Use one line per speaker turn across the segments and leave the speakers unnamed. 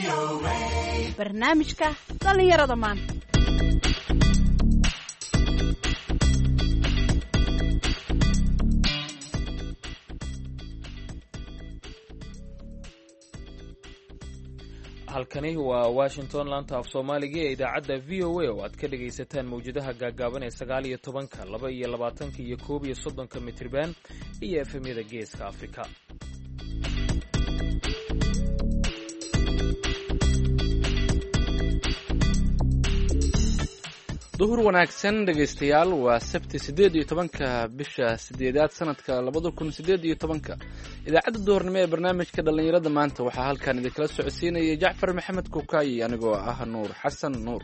barnaamijka dhallinyarada maanta.
halkani waa Washington, laanta af Soomaaliga ee idaacadda VOA oo aad ka dhagaysataan mawjadaha gaagaaban ee 19, 22 iyo 31 mitirban iyo FM-yada Geeska Afrika.
duhur wanaagsan dhegaystayaal, waa Sabti 18 bisha 8 sanadka 2018. idaacadda duhurnimo ee barnaamijka dhalinyarada maanta waxaa halkan idinkala socodsiinaya Jacfar Maxamed Kukayi anigoo ah Nuur Xasan Nuur.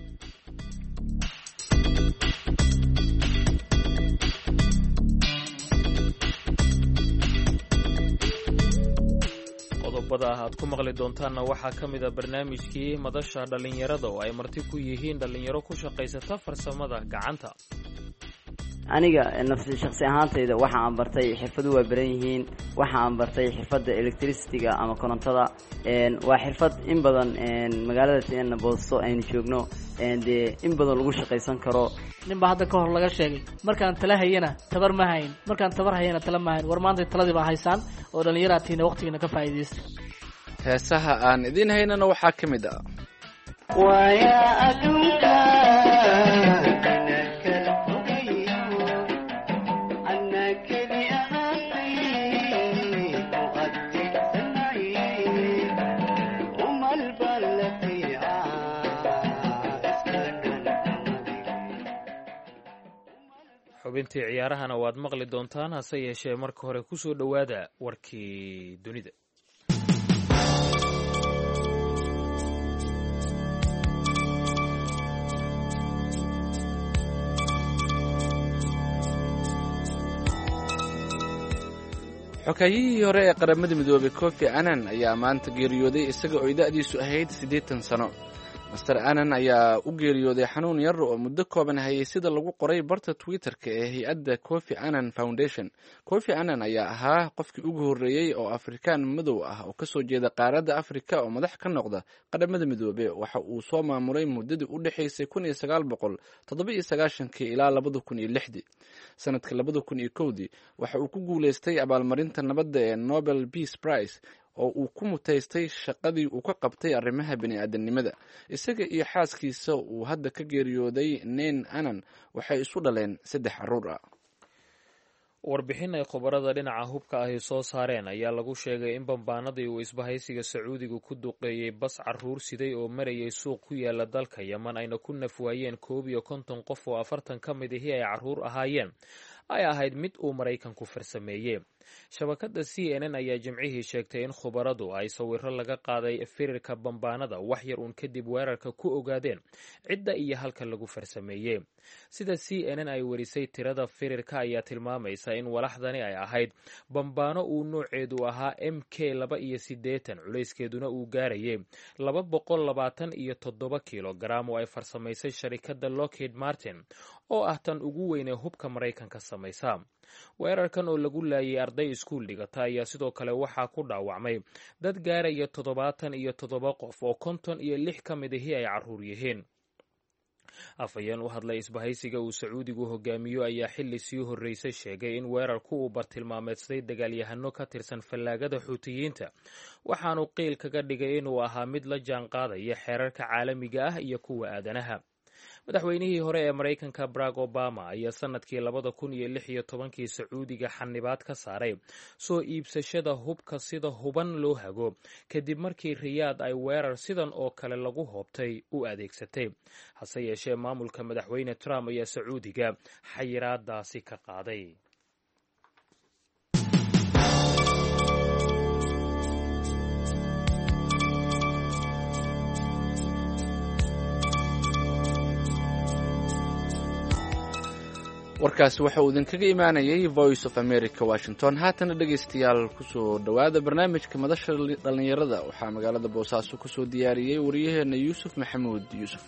qodobada aad ku maqli doontaanna waxaa ka mid ah barnaamijkii madasha dhalinyarada oo ay marti ku yihiin dhalinyaro ku shaqaysata farsamada gacanta.
aniga shakhsi ahaantayda waxa aan bartay xirfadu waa baran yihiin. waxa aan bartay xirfadda electricity-ga ama korontada. waa xirfad in badan magaalada Boosto aynu joogno dee in badan lagu shaqaysan karo.
ninba hadda ka hor laga sheegay markaan tala hayana tabar ma hayn, markaan tabar hayana tala ma hayn. war maanta taladii baa haysaan oo dhalinyaratiina waqtigiina ka faa'iideysta.
heesaha aan idin haynana waxaa ka mid ah
waya adunka
xubintii ciyaarahana waad maqli doontaan, hase yeeshee marka hore ku soo dhowaada warkii dunida.
xogayihii hore ee qaramada midoobay Kofi Annan ayaa maanta geeriyooday isaga oo da'diisu ahayd 80 sano. Master Annan ayaa u geeriyooday xanuun yar oo muddo kooban hayay sida lagu qoray barta Twitter-ka ee hay'adda Kofi Annan Foundation. Kofi Annan ayaa ahaa qofkii ugu horreeyay oo Afrikaan madow ah oo ka soo jeeda qaaradda Afrika oo madax ka noqda qaramada midoobay. waxa uu soo maamulay muddadii u dhaxaysay 1997 ilaa 2006. sanadka 2001 waxa uu ku guuleystay abaalmarinta nabadda ee Nobel Peace Prize oo uu ku mutaystay shaqadii uu ka qabtay arrimaha bini'aadanimada. isaga iyo xaaskiisa uu hadda ka geeriyooday Neen Annan waxay isu dhaleen 3 carruur ah.
warbixin ay khubarada dhinaca hubka ahi soo saareen ayaa lagu sheegay in bambaanadii uu isbahaysiga Sacuudigu ku duqeeyey bas carruur siday oo marayay suuq ku yaala dalka Yemen ayna ku nafwaayeen 51 qof oo 40 ka mid ahi ay carruur ahaayeen ay ahayd mid uu Maraykanku farsameeyey. shabakadda CNN ayaa jimcihii sheegtay in khubaradu ay sawirro laga qaaday firirka bambaanada wax yar uun kadib weerarka ku ogaadeen cidda iyo halka lagu farsameeyey. sida CNN ay warisay, tirada firirka ayaa tilmaamaysa in walaxdani ay ahayd bambaano uu nooceedu ahaa MK-82, culayskeeduna uu gaarayay 227 kilogaram oo ay farsamaysay sharikadda Lockheed Martin oo ah tan ugu weyn ee hubka Maraykanka samaysa. weerarkan oo lagu laayay arday iskuul dhigata ayaa sidoo kale waxaa ku dhaawacmay dad gaaraya 77 qof oo 56 ka mid ahi ay carruur yihiin. afhayeen u hadlay isbahaysiga uu Sacuudigu hogaamiyo ayaa xilli sii horreysay sheegay in weerarku uu bartilmaameedsaday dagaalyahano ka tirsan fallaagada Xuutiyiinta, waxaanu qiil kaga dhigay inuu ahaa mid la jaan qaadaya xeerarka caalamiga ah iyo kuwa aadanaha. madaxweynihii hore ee Maraykanka Barack Obama ayaa sanadkii 2016 Sacuudiga xanibaad ka saaray soo iibsashada hubka sida huban loo hago kadib markii Riyaad ay weerar sidan oo kale lagu hoobtay u adeegsatay. hase yeeshee maamulka madaxweyne Trump ayaa Sacuudiga xayiraadaasi ka qaaday.
warkaasi waxa uu idinkaga imaanayay Voice of America Washington. haatana dhegaystayaal kusoo dhowaada barnaamijka madasha dhalinyarada. waxaa magaalada Boosaaso kusoo diyaariyey wariyaheena Yuusuf Maxamuud Yuusuf.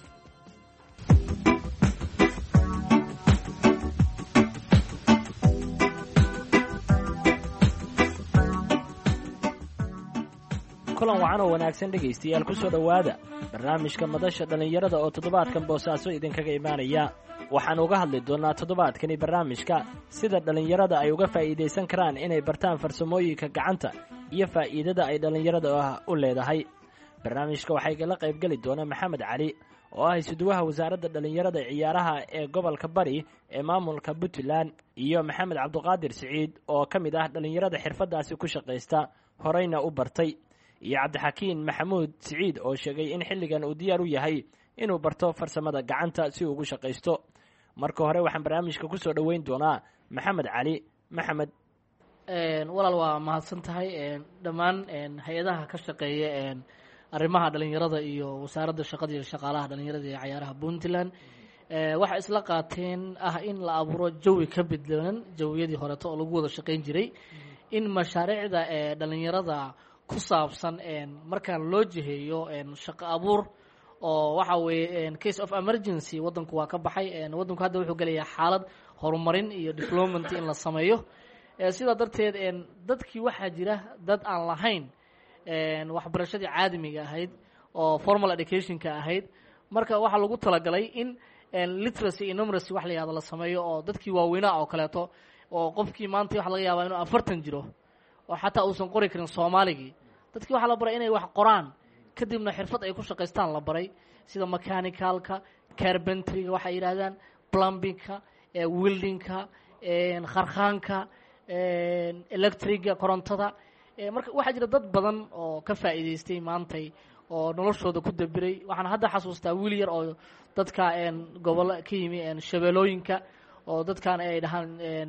kulan wacan oo wanaagsan dhegaystayaal ku soo dhowaada barnaamijka madasha dhallinyarada oo toddobaadkan boosaaso idinkaga imaanaya waxaan uga hadli doonnaa toddobaadkani barnaamijka sida dhallinyarada ay uga faa'iidaysan karaan inay bartaan farsamooyinka gacanta iyo faa'iidada ay dhallinyarada u leedahay barnaamijka waxaa igala qaybgeli doona maxamed cali oo ah isuduwaha wasaaradda dhallinyarada ciyaaraha ee gobolka bari ee maamulka puntland iyo maxamed cabduqaadir siciid oo ka mid ah dhallinyarada xirfaddaasi ku shaqaysta horeyna u bartay iyo cabdixakiin maxamuud siciid oo sheegay in xilligan uu diyaar u yahay inuu barto farsamada gacanta si uu ugu shaqaysto marka hore waxaan barnaamijka ku soo dhoweyn doonaa maxamed cali maxamed
walaal waa mahadsan tahay dhammaan hay-adaha ka shaqeeya arrimaha dhalinyarada iyo wasaaradda shaqada iyo shaqaalaha dhalinyarada ee cayaaraha puntland waxay isla qaateen in la abuuro jawi ka bedlan jawiyadii horeeto oo lagu wada shaqayn jiray in mashaariicda dhalinyarada ku saabsan markaan loo jiheeyo shaqo abuur oo waxa weeye case of emergency waddanku waa ka baxay waddanku hadda wuxuu gelayaa xaalad horumarin iyo development in la sameeyo sidaa darteed dadkii waxaa jira dad aan lahayn waxbarashadii caadamiga ahayd oo formal educationka ahayd marka waxaa lagu talagalay in literacy iyo numeracy wax la yihahdo la sameeyo oo dadkii waaweynaa oo kaleeto oo qofkii maanta waxa laga yaabaa inuu 40 jiro oo xataa uusan qori karin soomaaligii dadkii waxaa la baray inay wax qoraan kadibna xirfad ay ku shaqaystaan la baray sida mechanicalka carpentryga waxay yidhahdaan plumbingka wildingka kharkhaanka electriga korontada marka waxaa jira dad badan oo ka faa'iidaystay maantay oo noloshooda ku dabiray waxaan hadda xasuustaa wiil yar oo dadka gobollo ka yimi shabeelooyinka oo dadkan ay dhahaan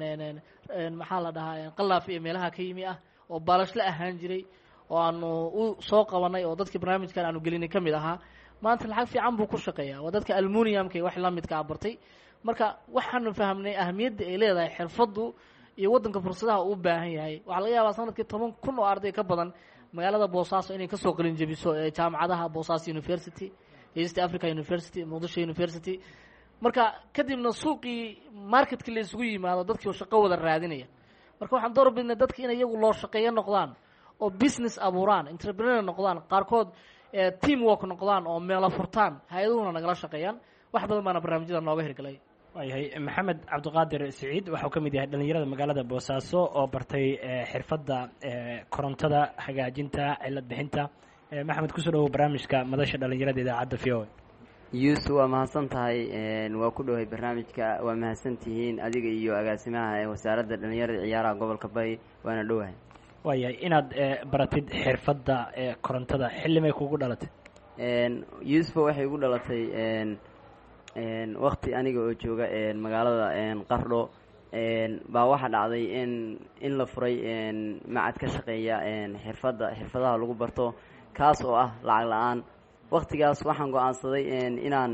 maxaa la dhahaa qalaaf iyo meelaha ka yimi ah oo baalashle ahaan jiray oo aanu u soo qabanay oo dadkii barnaamijkan aanu gelinay ka mid ahaa maanta lacag fiican buu ku shaqeeyaa waa dadka almuniumka iyo wax la midka bartay marka waxaanu fahamnay ahamiyadda ay leedahay xirfaddu iyo waddanka fursadaha uu u baahan yahay waxaa laga yaabaa sanadkii 10,000 oo arday ka badan magaalada boosaaso inay kasoo qalin jebiso jaamacadaha boosaaso university east africa university muqdisho university marka kadibna suuqii marketkii la isugu yimaado dadkii oo shaqo wada raadinaya marka waxaan door bidnay dadkii inay iyagu loo shaqeeyo noqdaan oo business abuuraan entrepreneur noqdaan qaarkood team work noqdaan oo meelo furtaan hay-aduhuna nagala shaqeeyaan wax badan baana barnaamijyada nooga hirgalay
waayahay maxamed cabduqaadir siciid waxuu ka mid yahay dhallinyarada magaalada boosaaso oo bartay xirfadda korontada hagaajinta cilad bixinta maxamed kusoo dhawow barnaamijka madasha dhallinyarada idaacadda v o
yuusuf waa mahadsan tahay waa ku dhowahay barnaamijka waa mahadsan tihiin adiga iyo agaasimaha wasaaradda dhallinyarada ciyaaraha gobolka bari waana dhowahay
waayahay inaad baratid xirfadda korontada xillimay kugu dhalatay
yuusuf waxay igu dhalatay wakti aniga oo jooga magaalada qardho baa waxaa dhacday in la furay macad ka shaqeeya xirfadaha lagu barto kaas oo ah lacag la-aan waktigaas waxaan go-aansaday inaan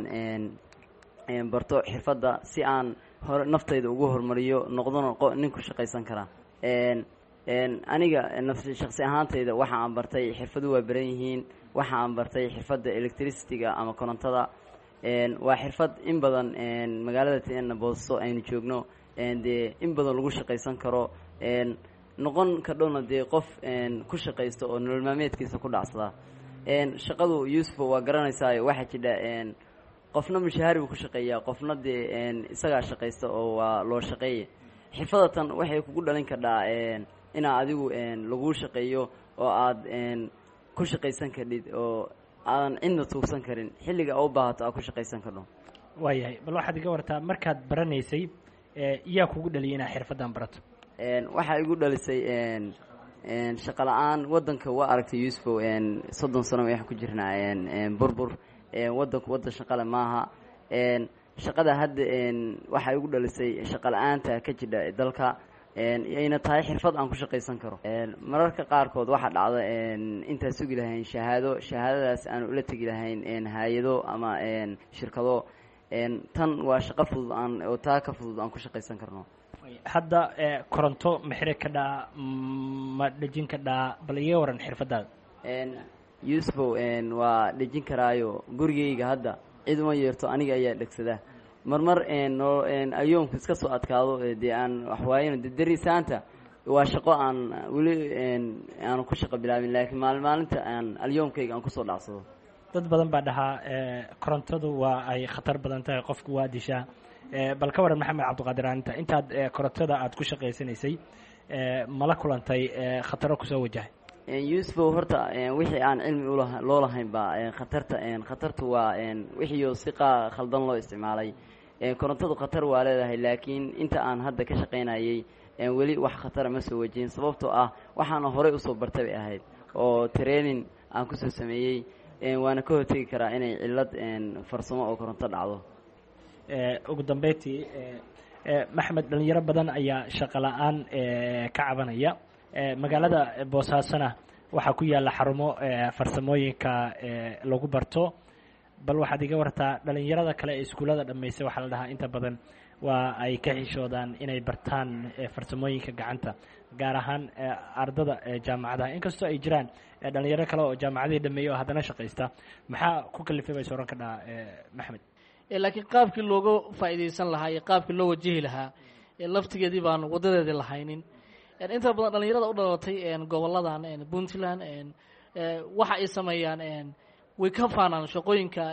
barto xirfadda si aan naftayda ugu horumariyo noqdona nin ku shaqaysan karaa aniga shaqsi ahaantayda waxa aan bartay xirfadu waa baran yihiin waxa aan bartay xirfadda electricityga ama korontada waa xirfad in badan magaalada tna boosto aynu joogno dee in badan lagu shaqaysan karo noqon kadhowna dee qof ku shaqaysto oo nolol maalmeedkiisa ku dhacsada shaqadu yuusufo waa garanaysaayo waxaa jidha qofna mushaahari buu ku shaqeeyaa qofna dee isagaa shaqaysta oo waa loo shaqeeye xirfadatan waxay kugu dhalin kardhaa inaa adigu laguu shaqeeyo oo aad ku shaqaysan kardhid oo aadan cidna tuugsan karin xilliga u baahato aad ku shaqaysan kardho
waayahay bal waxaad iga wartaa markaad baranaysay yaa kugu dhaliyay inaad xirfaddan barato
waxaa igu dhalisay shaqo la-aan waddanka waa aragtay yuusufo 30 sano waxaan ku jirnaa burbur waddanku waddan shaqale maaha shaqada hadda waxaa igu dhalisay shaqo la-aanta ka jidha dalka ayna tahay xirfad aan ku shaqaysan karo mararka qaarkood waxaa dhacda intaan sugi lahayn shahaadadaas aan ula tegi lahayn hay-ado ama shirkado tan waa shaqo fudud oo taa ka fudud aan ku shaqaysan karno
hadda koronto maxire ka dhaa ma dhejin ka dhaa bal iga waran xirfadaada
yuusufo waa dhejin karaayo gurigayga hadda cid uma yeerto aniga ayaa dhegsada marmar ayoonku iska soo adkaado dee aan waxwaayano de darisaanta waa shaqo aan weli aanu ku shaqo bilaabin laakiin maalinta aan alyoomkayga aan kusoo dhacsado.
dad badan baa dhahaa korontadu waa ay khatar badan tahay, qofku waa dishaa. bal ka waran maxamed cabdiqaadir aaninta intaad korontada aad ku shaqaysanaysay mala kulantay khataro kusoo wajahay?
yuusufow horta wixii aan cilmi loo lahayn baa khatartu waa wixii si khaldan loo isticmaalay. korontadu khatar waa leedahay laakiin inta aan hadda ka shaqaynayay weli wax khatara ma soo wajihin, sababtoo ah waxaana horey usoo bartay bay ahayd oo training aan kusoo sameeyey, waana ka hortegi karaa inay cillad farsamo oo koronto dhacdo.
ugu dambeyntii maxmed, dhalinyaro badan ayaa shaqo la-aan ka cabanaya. magaalada boosaasona waxaa ku yaalla xarumo farsamooyinka lagu barto. bal waxaad iga wartaa dhalinyarada kale ee iskuullada dhammaysa, waxaa la dhahaa inta badan waa ay ka xishoodaan inay bartaan farsamooyinka gacanta, gaar ahaan ardada jaamacadaha, inkastoo ay jiraan dhalinyaro kale oo jaamacadihii dhameeyey oo haddana shaqaysta. maxaa ku kalifay bay sooran ka dhaha maxmed?
laakiin qaabkii looga faa'iidaysan lahaa iyo qaabkii loo wajihi lahaa laftigeedii baan wadadeedii lahaynin. inta badan dhalinyarada u dhalatay goboladan puntland waxa ay sameeyaan way ka faanaan shaqooyinka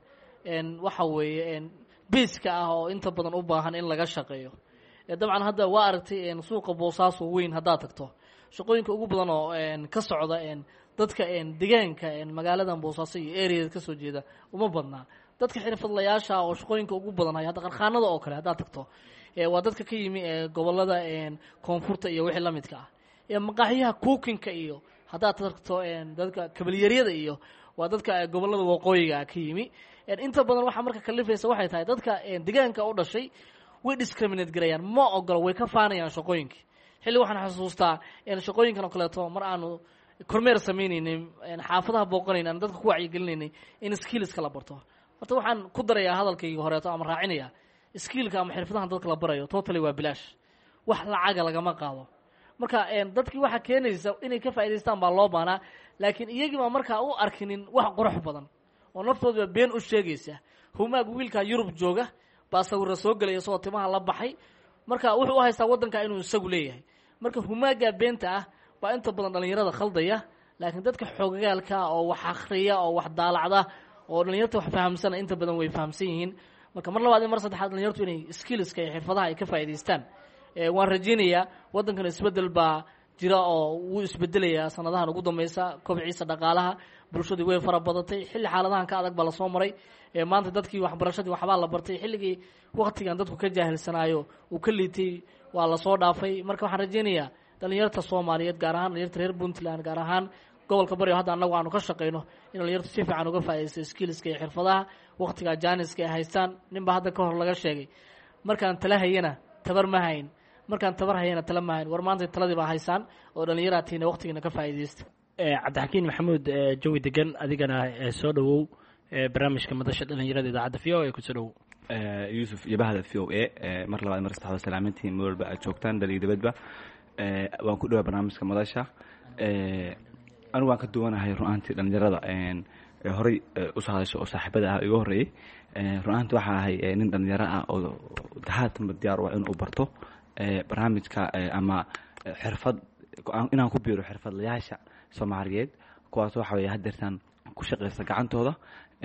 waxa weeye biiska ah oo inta badan u baahan in laga shaqeeyo. dabcan hadda waa aragtay suuqa boosaaso weyn haddaad tagto, shaqooyinka ugu badan oo ka socda dadka deegaanka magaaladan boosaaso iyo areada kasoo jeeda uma badnaa. dadka xirfadlayaasha oo shaqooyinka ugu badan haya hadda qarkhaanada oo kale haddaad tagto waa dadka ka yimi gobolada koonfurta iyo wixii la midka ah. maqaaxiyaha cookinka iyo haddaad tagto dadka kabalyaryada iyo waa dadka gobolada waqooyiga ka yimi. inta badan waxaa marka kalifaysa waxay tahay dadka deegaanka u dhashay way discriminate garayaan, ma ogolo, way ka faanayaan shaqooyinkii. xilli waxaan xasuustaa shaqooyinkan oo kaleeto mar aanu kormeer samaynaynay xaafadaha booqanayn aan dadka ku wacyigelinaynay in skillska la barto. horta waxaan ku darayaa hadalkayga horeeto ama raacinayaa skillka ama xirfadahan dadka la barayo totally waa bilaash, wax lacaga lagama qaado. marka dadkii waxaa keenaysa inay ka faa'idaystaan baa loo baanaa, laakiin iyagii baa markaa u arkinin wax qurux badan oo naftooda been u sheegaysa. humaaga wiilka Yurub jooga baa sawirra soo gelaya soo timaha la baxay, marka wuxuu u haystaa waddanka inuu isagu leeyahay. marka humaaga beenta ah baa inta badan dhalinyarada khaldaya, laakiin dadka xoogagaalka oo wax akhriya oo wax daalacda oo dhalinyarta wax fahamsana inta badan way fahamsan yihiin. marka mar labaad iyo mar saddexaad dhalinyartu inay skillska iyo xirfadaha ay ka faa'iidaystaan. waan rajaynayaa waddankan isbeddel baa jira oo wuu isbedelayaa sanadahan ugu dambaysa. kobciisa dhaqaalaha bulshadii way fara badatay, xilli xaaladahan ka adag baa lasoo maray. maanta dadkii waxbarashadii waxbaa la bartay, xilligii waktigan dadku ka jaahilsanaayo uu ka liitay waa lasoo dhaafay. marka waxaan rajaynayaa dhalinyarta soomaaliyeed gaar ahaan dhalinyarta reer puntland gaar ahaan gobolka bari hadda annagu aanu ka shaqayno in dhalinyartu si fiican uga faa'iidaysto skillska iyo xirfadaha waktiga jaaniska ay haystaan. ninba hadda ka hor laga sheegay markaan tala hayana tabar ma hayn, markaan tabar hayana tala ma hayn. war maanta taladii baa haysaan oo dhalinyaraatiina waktigiina ka faa'iidaysta.
cabdixakiin maxamuud jawi degan, adigana soo dhowow barnaamijka madasha dhalinyarada idaacadda v o a kusoo dhowow.
yuusuf iyo bahda v o a mar labaad mar saddexaad salaamintiin moolba aad joogtaan dhaliyo dibadba. waan ku dhawaa barnaamijka madasha. anigu waan ka duwanahay run-aantii dhalinyarada horey usoo hadasho oo saaxiibada ah iga horreeyey. run-aantii waxaa ahay nin dhalinyaro ah oo haatanba diyaar u ah inuu barto barnaamijka ama xirfad inaan ku biiro xirfadlayaasha soomaaliyeed, kuwaas waxa weeye haddeertaan ku shaqaysta gacantooda.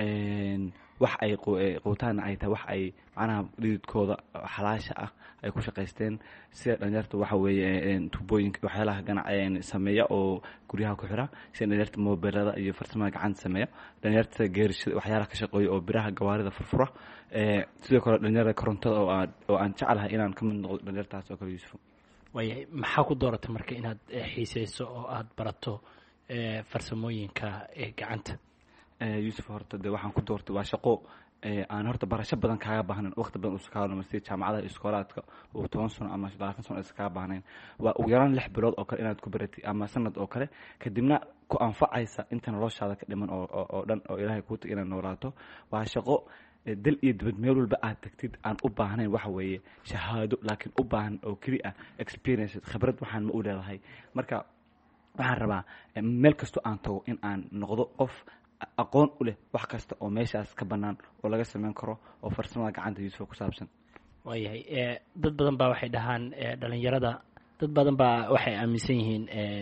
wax ay quutaana ay tahay wax ay macnaha dhididkooda xalaasha ah ay ku shaqaysteen. sida dhalinyarta waxa weeye tubooyinka waxyaalaha ganac sameeya oo guryaha ku xira, sida dhalinyarta mobilada iyo farsamada gacanta sameeya, dhalinyarta geerishada waxyaalaha ka shaqeeya oo biraha gawaarida furfura, sidoo kale dhalinyarada korontada oo aan jecelahay inaan ka mid noqdo dhalinyartaas oo kale. yuusuf,
waayahay maxaa ku dooratay marka inaad xiiseyso oo aada barato farsamooyinka gacanta?
yuusuf, horta de waxaan ku doortay waa shaqo aan horta barasho badan kaaga baahnayn, waqti badan usa kaaga sida jaamacadaha iskoolaadka oo 10 sano ama 20 sano isa kaaga baahnayn. waa ugu yaraan 6 bilood oo kale inaad ku baratid ama sanad oo kale, kadibna ku anfacaysa inta noloshaada ka dhiman oo dhan oo ilaahay kuu tagay inaad noolaato. waa shaqo dal iyo dibad meel walba aad tagtid aan u baahnayn waxa weeye shahaado, laakiin u baahan oo keli ah experience, khibrad waxaan ma u leedahay. marka waxaan rabaa meel kastoo aan tago in aan noqdo qof aqoon u leh wax kasta oo meeshaas ka bannaan oo laga samayn karo oo farsamada gacanta Yuusuf ku saabsan.
waayahay dad badan baa waxay dhahaan dhalinyarada dad badan baa waxay aaminsan yihiin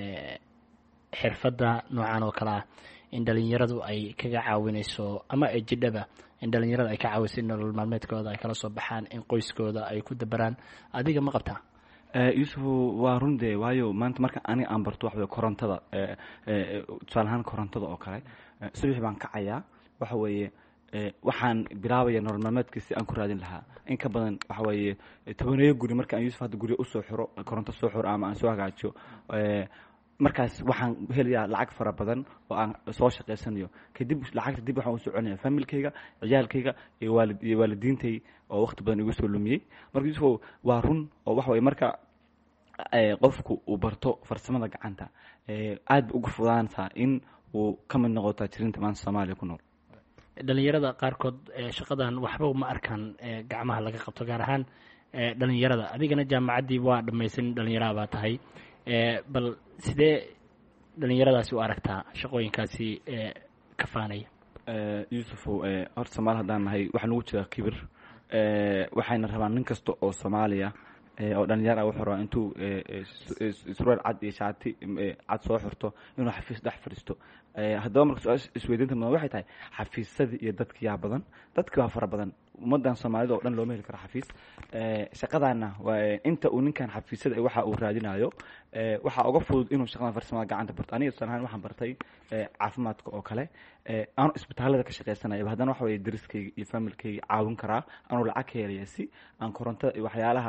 xirfadda noocan oo kale ah in dhalinyaradu ay kaga caawinayso ama ay jidhaba in dhalinyarada ay ka caawiso in nolol maalmeedkooda ay kala soo baxaan in qoyskooda ay ku dabaraan adiga ma qabtaa
yuusuf waa run dee waayo maanta marka aniga aan barto waxa weye korontada tusaale ahaan korontada oo kale subax baan kacayaa waxa weeye waxaan bilaabaya nolol maalmeedka si aan ku raadin lahaa in ka badan waxa weeye 10 guri marka aan yuusuf hadda guriga usoo xiro koronto soo xiro ama aan soo hagaajiyo markaas waxaan helayaa lacag fara badan oo aan soo shaqaysanayo kadib lacagta dib waxaan usoo celinaya familkayga ciyaalkayga iyo waalidiintay oo waqti badan igu soo lumiyey marka yuusuf waa run oo waxa weye marka qofku uu barto farsamada gacanta aad ugu fudaantaa in uu ka mid noqo taajiriinta maanta Soomaaliya ku nool
dhalinyarada qaarkood shaqadan waxba ma arkaan gacmaha laga qabto gaar ahaan dhalinyarada adigana jaamacaddii waa dhammaysan dhalinyarada baa tahay bal sidee dhalinyaradaasi u aragtaa shaqooyinkaasi ka faanaya
yuusuf horta Soomaali haddaan nahay waxaa nagu jira kibir waxayna rabaan nin kasta oo Soomaaliya oo dhalinyar ah wuxuu rabaa intuu surwaal cad iyo shaati cad soo xirto inuu xafiis dhex fadhiisto haddaba marka su-aasha isweydiinta mudan waxay tahay xafiisadii iyo dadkii yaa badan dadkii waa fara badan ummadan Soomaalida oo dhan looma heli karo xafiis shaqadaana waa inta uu ninkan xafiisada waxa uu raadinayo waxa uga fudud inuu shaqada farsamada gacanta barto aniga sanaan waxaan bartay caafimaadka oo kale aan isbitaalada ka shaqeysanayo haddana waxa weeye dariskayga iyo familkayga caawin karaa anuu lacag ka helaya si aan koronto iyo waxyaalaha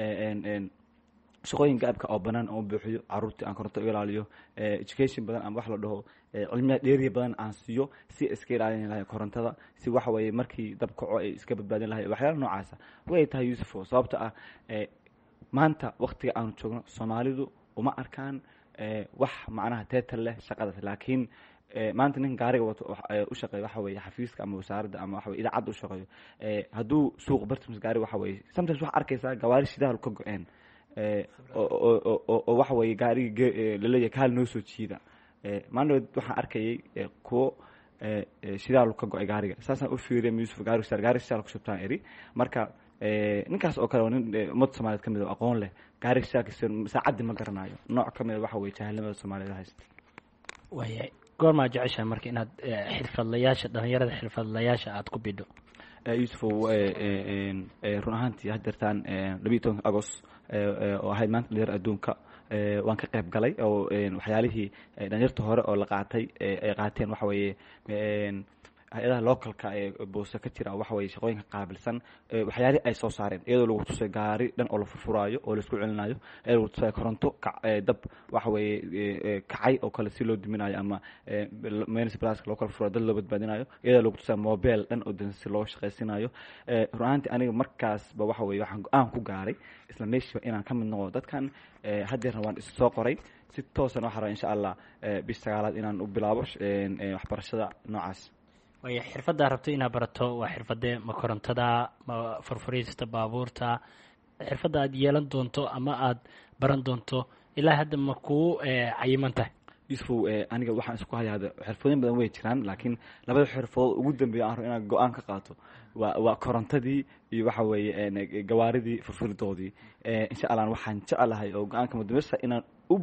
shaqooyin gaabka oo banaan oo buuxiyo caruurtii aan koronto ilaaliyo education badan ama wax la dhaho cilmiya dheeri badan aan siiyo si iska ilaalin lahayd korontada si waxa weeye markii dab kaco ay iska badbaadin lahayd waxyaalaha noocaas way tahay Yuusuf sababta ah maanta waqtiga aan joogno Soomaalidu uma arkaan wax macnaha teetal leh shaqada laakiin maanta nin gaariga wato u shaqeeyo waxa weeye xafiiska ama wasaaradda ama waxa weeye idaacad u shaqeeyo hadduu suuq bartimis gaari waxa weeye sometimes wax arkaysaa gawaari shidaal ka go'een oo waxa weeye gaariga laleeyahay kaal noo soo jiida maanta waxaan arkayay kuwo shidaal ka go'ay gaariga saasaan u fiiriyay Yuusuf gaari shidaal ku shubtaan eri marka ninkaas oo kale nin ummad Soomaaliyeed ka mid ah aqoon leh gaari shidaalkiisa saacadii ma garanayo nooc ka mid ah waxa weeye jahilnimada Soomaaliyeed haysta
waayay goorma jeceshahay marka inaad xirfadlayaasha dhalinyarada xirfadlayaasha aad ku bidho
Yuusuf run ahaantii haddeertaan 12 Agost oo ahayd maanta dhalinyarada adduunka waan ka qayb galay oo waxyaalihii dhalinyarta hore oo la qaatay ay qaateen waxa weeye hay'adaha localka boosa ka jira waxa weeye shaqooyinka qaabilsan waxyaalihii ay soo saareen iyadoo lagu tusay gaari dhan oo la furfuraayo oo la isku celinayo iyadoo lagu tusay koronto dab waxa weeye kacay oo kale si loo diminayo ama municipality loo kala furo dad loo badbaadinayo iyadoo lagu tusay mobile dhan oo dan si loo shaqeysinayo runaantii aniga markaasba waxa weeye waxaan go'aan ku gaaray isla meesha inaan ka mid noqdo dadkan haddeerna waan is soo qoray si toosan waxaan rabaa insha Allah bis 9 inaan u bilaabo waxbarashada noocaas
way xirfadda rabto inaad barato waa xirfadde ma korontada ma furfurista baabuurta xirfadda aad yeelan doonto ama aad baran doonto ilaa hadda ma ku cayiman tahay
Yuusuf aniga waxaan isku hayaa xirfadooyin badan way jiraan laakiin labada xirfadood ugu dambeeya aan rabo inaan go'aan ka qaato waa korontadii iyo waxa weeye gawaaridii furfuridoodii insha Allah waxaan jecelahay oo go'aanka mudameysa inaan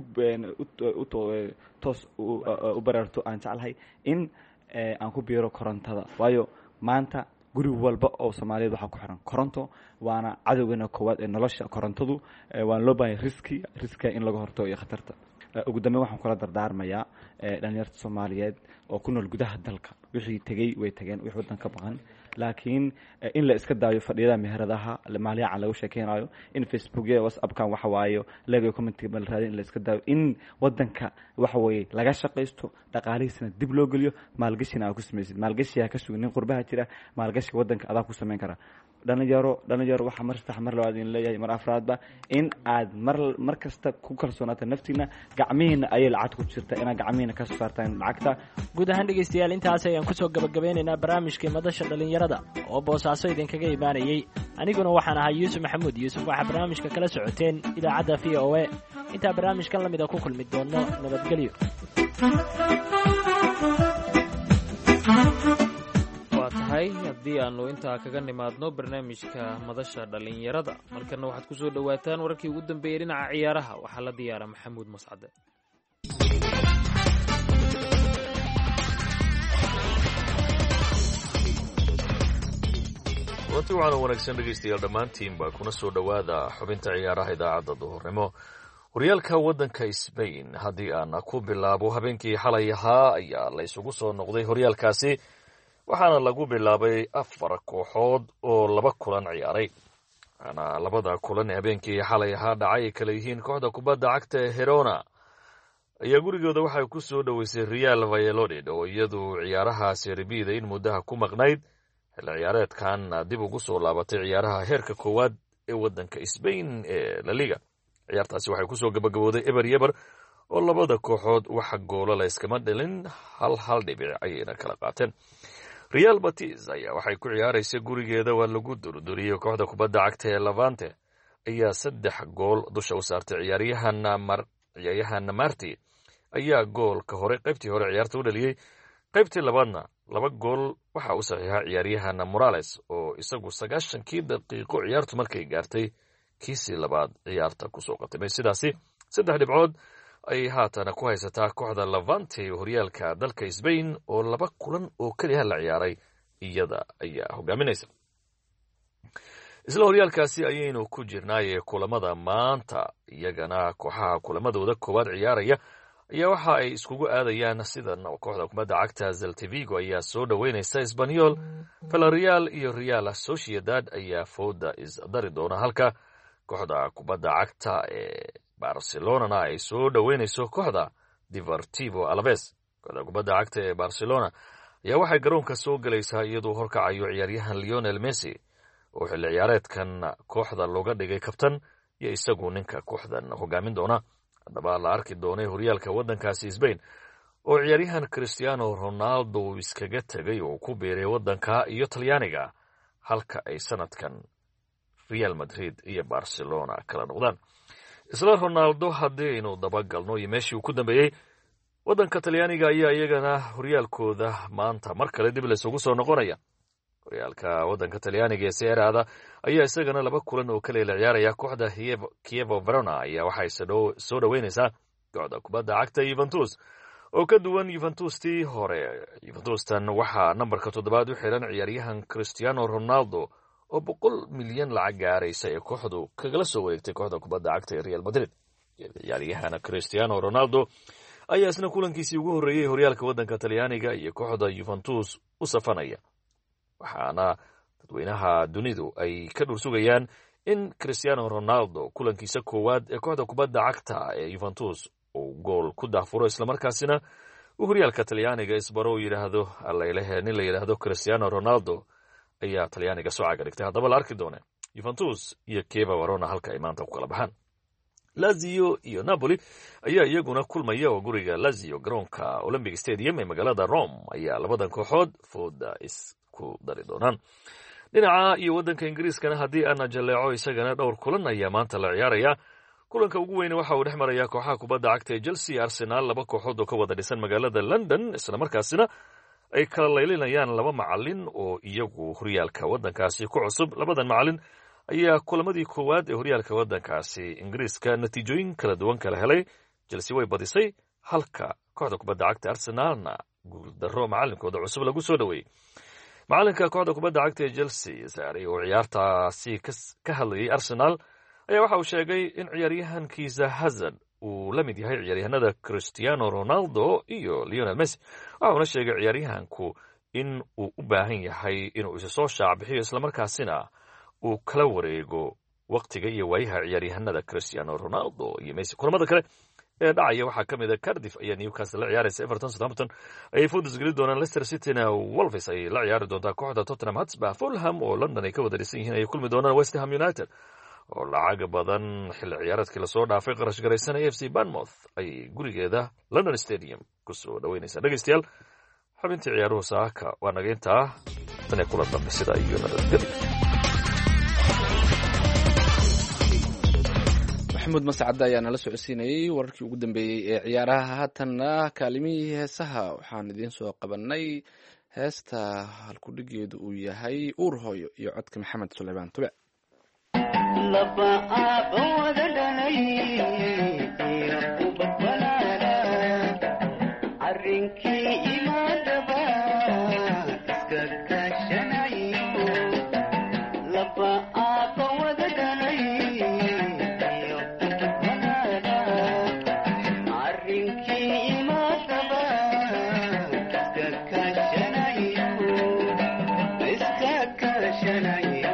toos u bararto aan jecelahay in aan ku biiro korontada waayo maanta guri walba oo Soomaaliyeed waxa ku xiran koronto waana cadawgeena koowaad ee nolosha korontadu waan loo baahay riski in laga hortago iyo khatarta ugu dambeyn waxaan kula dardaarmayaa dhalinyarada Soomaaliyeed oo ku nool gudaha dalka wixii tagay way tageen wixii wadanka baqan laakiin in la iska daayo fadhiyada meheradaha maaliyaca lagu sheekeynayo in Facebook iyo WhatsApp kan waxa waayo laga comment bal raadin in la iska daayo in wadanka waxa weeye laga shaqeysto dhaqaalihiisana dib loo geliyo maalgashina ku sameeyay maalgashiga ka sugnin qurbaha jira maalgashiga wadanka adaa ku sameyn kara dhalinyaro waxa mar labaad in leeyahay mar afraadba in aad mar kasta ku kalsoonaato naftiina gacmihiina ay lacag ku jirta ina gacmihiina ka soo saartaan lacagta
guud ahaan dhageystayaal intaas ayaan ku soo gabagabeynaynaa barnaamijka madasha dhalinyarada oo boosaaso idinkaga imaanayay aniguna waxaan ahaa Yuusuf Maxamuud Yuusuf waxa barnaamijka kala socoteen idaacadda VOA inta barnaamijkan la mid ah ku kulmi doono nabadgelyo
waa tahay haddii aanu intaa kaga nimaadno barnaamijka madasha dhallinyarada markana waxaad ku soo dhowaataan wararkii ugu dambeeyey dhinaca ciyaaraha waxaa la diyaara maxamuud mascade.
runtii waxaana wanaagsan dhegaystayaal dhammaantiinba kuna soo dhowaada xubinta ciyaaraha idaacadda duhurnimo. horyaalka waddanka Spain haddii aan ku bilaabo habeenkii xalay ahaa ayaa la isugu soo noqday horyaalkaasi waxaana lagu bilaabay 4 kooxood oo 2 kulan ciyaaray. waxaana labada kulan habeenkii xalay ahaa dhacay kala yihiin kooxda kubadda cagta ee Girona ayaa gurigooda waxay ku soo dhaweysay Real Valladolid oo iyadu ciyaaraha Serie B-da in muddaha ku maqnayd xilli ciyaareedkan dib ugu soo laabatay ciyaaraha heerka koowaad ee waddanka Spain ee La Liga. ciyaartaasi waxay ku soo gabagabowday eber oo labada kooxood waxa goola la iskama dhalin hal dhibic ayayna kala qaateen. Real Betis ayaa waxay ku ciyaaraysay gurigeeda waa lagu durduriyay kooxda kubadda cagta ee Levante ayaa 3 gool dusha u saartay ciyaaryahan Marti ayaa goolka hore qaybtii hore ciyaarta u dhaliyay qaybtii labaadna 2 gool waxa uu saxiixay ciyaaryahan Morales oo isagu 90kii daqiiqo ciyaartu markay gaartay kiisii labaad ciyaarta ku soo qatimay. sidaasi 3 dhibcood ay haatan ku haysataa kooxda Levante horyaalka dalka Spain oo 2 kulan oo kaliya la ciyaaray iyada ayaa hogaaminaysa. isla horyaalkaasi ayaynu ku jirnay kulamada maanta iyagana kooxaha kulamadooda koowaad ciyaaraya ayaa waxa ay iskugu aadayaan sidan kooxda kubadda cagta Celta Vigo ayaa soo dhaweynaysa Espanyol, Villarreal iyo Real Sociedad ayaa fooda isdari doona halka kooxda kubadda cagta ee Barcelona ay soo dhaweynayso kooxda Deportivo Alaves. kooxda kubadda cagta ee Barcelona ayaa waxay garoonka soo galaysaa iyadoo horkacayo ciyaaryahan Lionel Messi oo xilli ciyaareedkan kooxda looga dhigay kabtan iyo isagu ninka kooxdan hogaamin doona. haddaba la arki doonay horyaalka waddankaasi Spain oo ciyaaryahan Cristiano Ronaldo iskaga tegay oo ku biiray waddanka iyo Talyaaniga halka ay sanadkan Real Madrid iyo Barcelona kala noqdaan. isla Ronaldo haddii aynu dabagalno iyo meeshii uu ku dambeeyey waddanka Talyaaniga ayaa iyagana horyaalkooda maanta mar kale dib la isugu soo noqonaya. horyaalka waddanka Talyaaniga ee Serie A ayaa isagana 2 kulan oo kale la ciyaaraya. kooxda Chievo Verona ayaa waxay soo dhaweynaysaa kooxda kubadda cagta Juventus oo ka duwan Juventustii hore. Juventustan waxaa nambarka 7 u xiran ciyaaryahan Cristiano Ronaldo oo 100 milyan lacag gaaraysa ee kooxdu kagala soo wareegtay kooxda kubadda cagta ee Real Madrid. ciyaaryahan Cristiano Ronaldo ayaa isna kulankiisii ugu horeeyay horyaalka waddanka Talyaaniga iyo kooxda Juventus u safanaya. waxaana dadweynaha dunidu ay ka dhursugayaan in Cristiano Ronaldo kulankiisa koowaad ee kooxda kubadda cagta ee Juventus uu gool ku daafuro islamarkaasina uu horyaalka Talyaaniga isbaro u yidhaahdo allailehe nin la yidhaahdo Cristiano Ronaldo ayaa Talyaaniga soo caga dhigtay. haddaba la arki doone Juventus iyo Chievo Verona halka ay maanta ku kala baxaan. Lazio iyo Napoli ayaa iyaguna kulmaya oo guriga Lazio garoonka Olympic Stadium ee magaalada Rome ayaa labadan kooxood fooda isku dari doonaan. dhinaca iyo waddanka Ingiriiskana haddii aan jaleeco isagana dhowr kulan ayaa maanta la ciyaaraya. kulanka ugu weyn waxa uu dhex maraya kooxaha kubadda cagta ee Chelsea Arsenal, 2 kooxood oo ka wada dhisan magaalada London isla markaasina ay kala laylinayaan 2 macallin oo iyagu horyaalka waddankaasi ku cusub. labadan macallin ayaa kulamadii koowaad ee horyaalka waddankaasi Ingiriiska natiijooyin kala duwan kala helay. Chelsea way badisay halka kooxda kubadda cagta Arsenalna guuldaro macallinkooda cusub lagu soo dhaweeyay. macallinka kooxda kubadda cagta ee Chelsea Sarri oo ciyaartaasi ka hadlayay Arsenal ayaa waxa uu sheegay in ciyaaryahankiisa Hazard uu la mid yahay ciyaaryahanada Cristiano Ronaldo iyo Lionel Messi. waxa uuna sheegay ciyaaryahanku in uu u baahan yahay inuu isa soo shaacbixiyo islamarkaasina uu kala wareego waqtiga iyo waayaha ciyaaryahanada Cristiano Ronaldo iyo Messi. kulamada kale ee dhacaya waxaa ka mid ah Cardiff ayaa Newcastle la ciyaaraysa. Everton Southampton ayay foodis geli doonaan. Leicester City-na Wolves ayay la ciyaari doontaa kooxda Tottenham Hotspur. Fulham oo London ay ka wada dhisan yihiin ayay kulmi doonaan West Ham United oo lacag badan xilli ciyaareedkii lasoo dhaafay qarash garaysan. AFC Bournemouth ayay gurigeeda London Stadium ku soo dhaweynaysaa. dhegaystayaal xubintii ciyaaruhu saaka waa naga intaa tan ee kulan dambe sida iyo nabadgelyo.
maxamuud mascadda ayaa nala socodsiinayey wararkii ugu dambeeyey ee ciyaaraha. haatanna kaalimihii heesaha waxaan idiin soo qabanay heesta halkudhigeedu uu yahay uur hooyo iyo codka maxamed suleymaan tube.
laba aaba wada dhalay iyo ubadbalaada arrinkii imaadaba iska kaashanayo laba aaba wada dhalay iyo ubadbalaada arrinkii imaadaba iska kaashanayo iska kaashanayo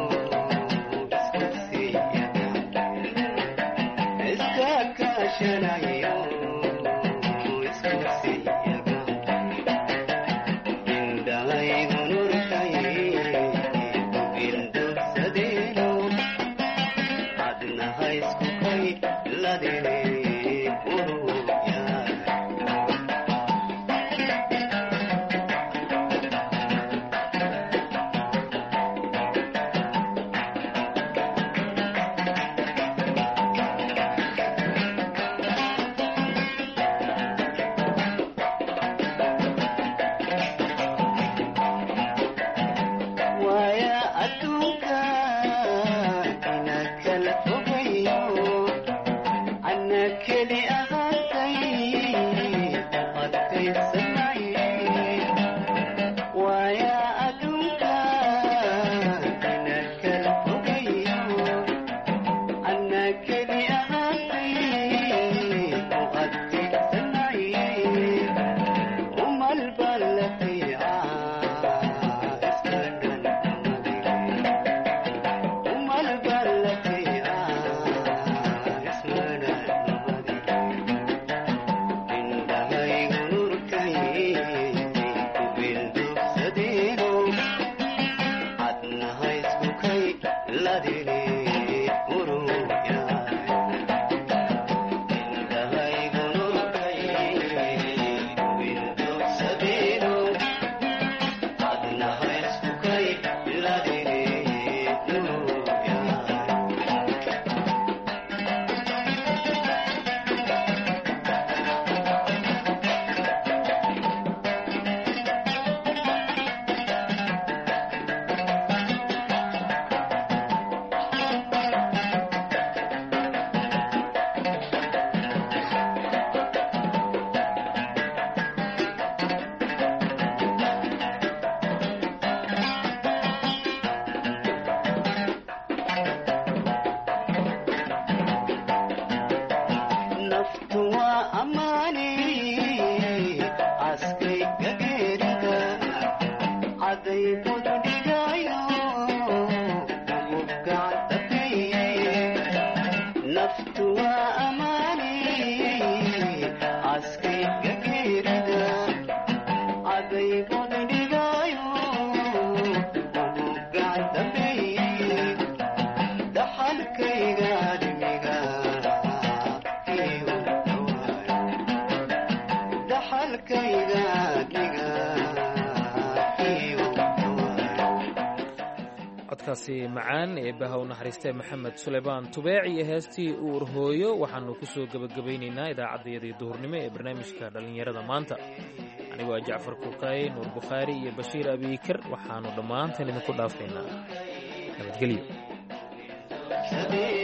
codkaasi macaan ee baha u naxariistay maxamed suleymaan tubeec iyo heestii uur hooyo waxaanu ku soo gebagabaynaynaa idaacaddayadii duhurnimo ee barnaamijka dhallinyarada maanta anigoo jacfar kuukay nuur bukhaari iyo bashiir abiikar waxaannu dhammaantan idinku dhaafaynaa nabadgelyo.